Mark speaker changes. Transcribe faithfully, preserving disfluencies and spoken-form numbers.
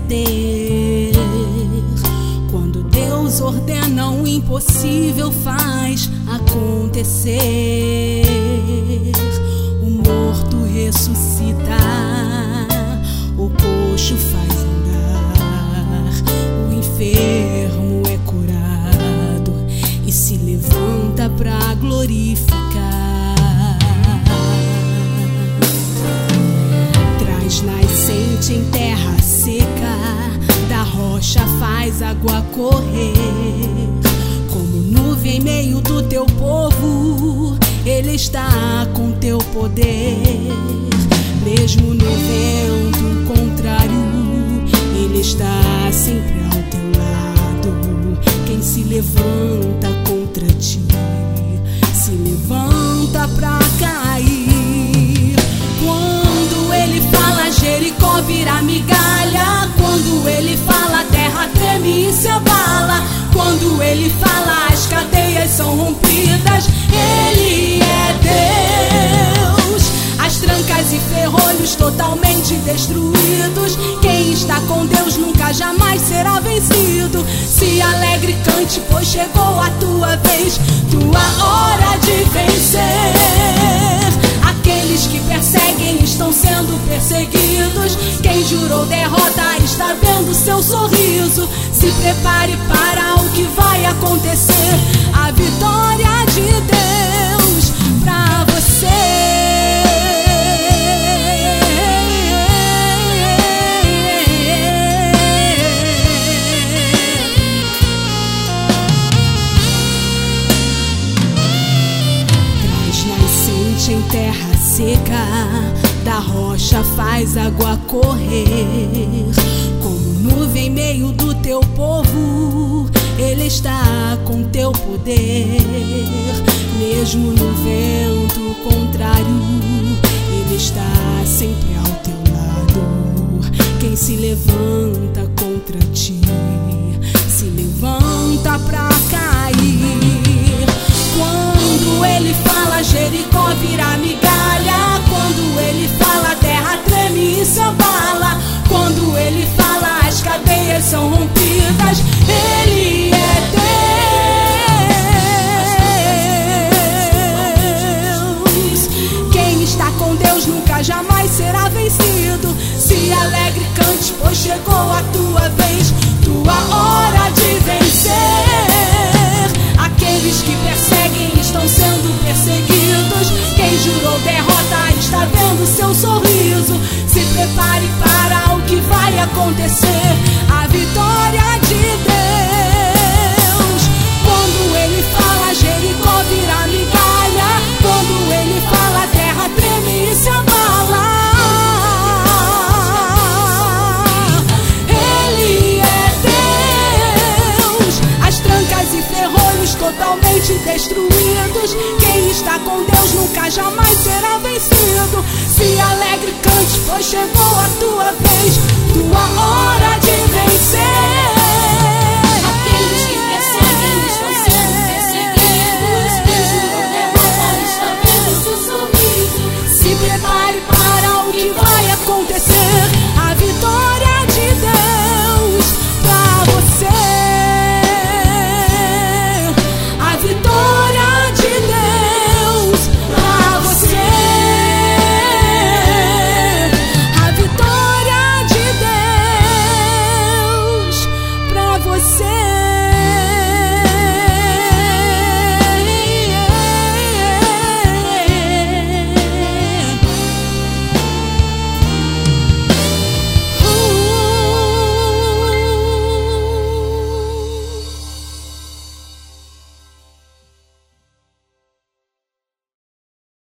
Speaker 1: poder. Quando Deus ordena, o impossível faz acontecer. O morto ressuscita, o coxo faz andar, o enfermo é curado e se levanta pra glorificar. Traz nascente em terra seca, da rocha faz água correr. Como nuvem em meio do teu povo, Ele está com teu poder. Mesmo no vento contrário, Ele está sempre ao teu lado. Quem se levanta contra ti, se levanta pra cair. Quando Ele fala, Jericó vira migalha. Quando Ele fala, a terra treme e se abala. Quando Ele fala, as cadeias são rompidas. Ele é Deus. As trancas e ferrolhos totalmente destruídos. Quem está com Deus nunca jamais será vencido. Se alegre, cante, pois chegou a tua vez, tua hora de vencer. Aqueles que perseguem estão sendo perseguidos. Quem jurou derrota está vendo seu sorriso. Se prepare para o que vai acontecer. A vitória de Deus pra você. Em terra seca, da rocha faz água correr. Como nuvem em meio do teu povo, Ele está com teu poder. Mesmo no vento contrário, Ele está sempre ao teu lado. Quem se levanta contra ti, se levanta pra cair. Quando Ele fala, Jericó vira migalha. Quando Ele fala, a terra treme e se abala. Quando Ele fala, as cadeias são rompidas. Ele é Deus. Quem está com Deus nunca jamais será vencido. Se alegre, cante, pois chegou a tua vez, tua hora de vencer. Aqueles que perseguem estão sendo perseguidos. Quem jurou derrota está vendo seu sorriso. Se prepare para o que vai acontecer. A vitória de Deus. Quando Ele fala, Jericó vira migalha. Quando Ele fala, a terra treme e se abala. Ele é Deus. As trancas e ferrolhos totalmente destruídos. Quem está com Deus nunca jamais será vencido. Se alegre, cante, pois chegou a tua vez, tua hora de vencer.